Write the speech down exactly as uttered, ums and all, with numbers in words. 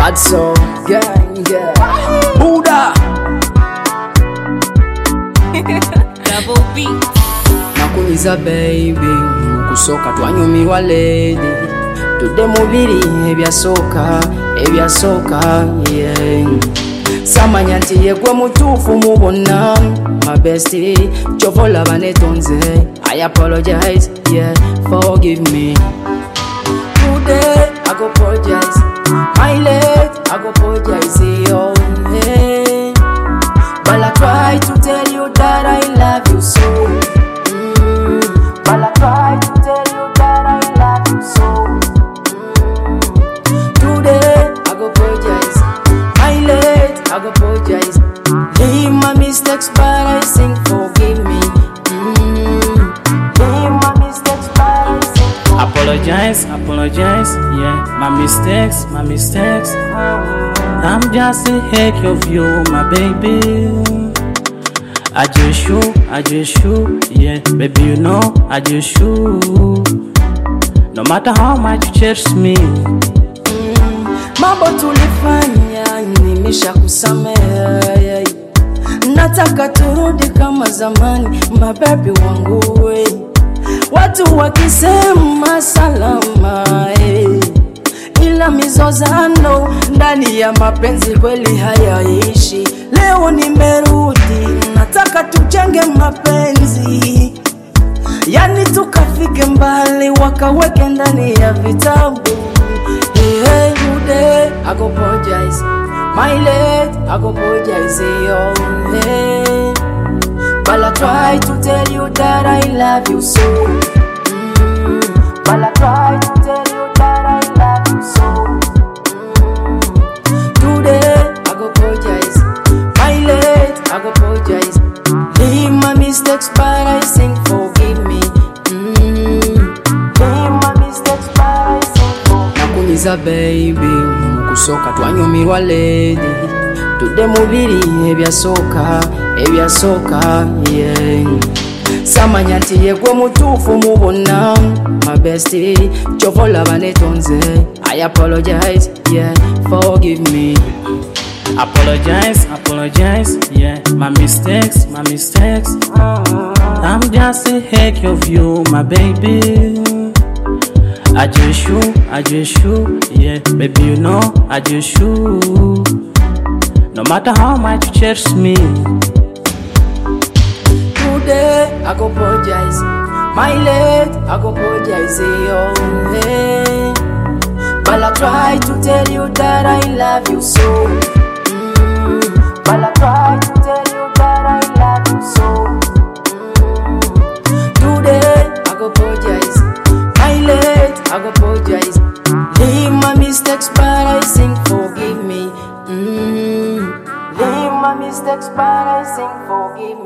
Bad so, gang, yeah. Buddha. Double B. Nakuliza baby, kusoka twanyumirwa lady. Tudde mubiri ebya soka, ebya soka, yeah. Samanya nti yegwe mutuufu mubonna, my bestie, chovola banetonze. I apologize, yeah, forgive me. Today I go apologize, my late I go apologize, oh hey. But I try to tell you that I love you so. Mm. But I try to tell you that I love you so. Mm. Today I go apologize, my late I go apologize. Leave my mistakes, but I sing forgive me. Mm. Leave my mistakes, but I sing. Apologize, apologize, yeah. My mistakes, my mistakes. I'm just a heck of you, my baby. I just shoot, I just shoot, yeah. Baby, you know, I just shoot. No matter how much you chase me. Mm, mambo tulifanya nimesha kusamehe. Nataka turudi kama zamani, my baby wangu we. Watu wakisema salama, eh. Ila mizozano ndani ya mapenzi kweli hayaishi. Leo nimerudi, nataka tujenge mapenzi, yani tukafike mbali, wakaweke ndani ya vitabu. Hey, hey, today I go apologize, my late I go apologize, oh hey. But I try to tell you that I love you so. Mm. But I try to tell you that I love you so. Mm. Today I go apologize, my late I go apologize. Leave my mistakes, but I sing forgive me. Mm. Leave my mistakes, but I sing forgive me. Nakuliza baby, kusoka twanyumirwa lady. Tudde mubiri ebya soka, ebya soka, yeah. Samanya nti yegwe mutuufu mubonna, my bestie, chovola banetonze. I apologize, yeah, forgive me. Apologize, apologize, yeah. My mistakes, my mistakes. I'm just a heck of you, my baby. I just shoot, I just shoot, yeah. Baby, you know, I just shoot. No matter how much you chase me. Today I go apologize, my late I go apologize, oh hey. But I try to tell you that I love you so. Mm. But I try to tell you that I love you so. Mm. Today I go apologize, my late I go apologize. Leave my mistakes, but I sing forgive me. Mm. Leave my mistakes, but I sing forgive me.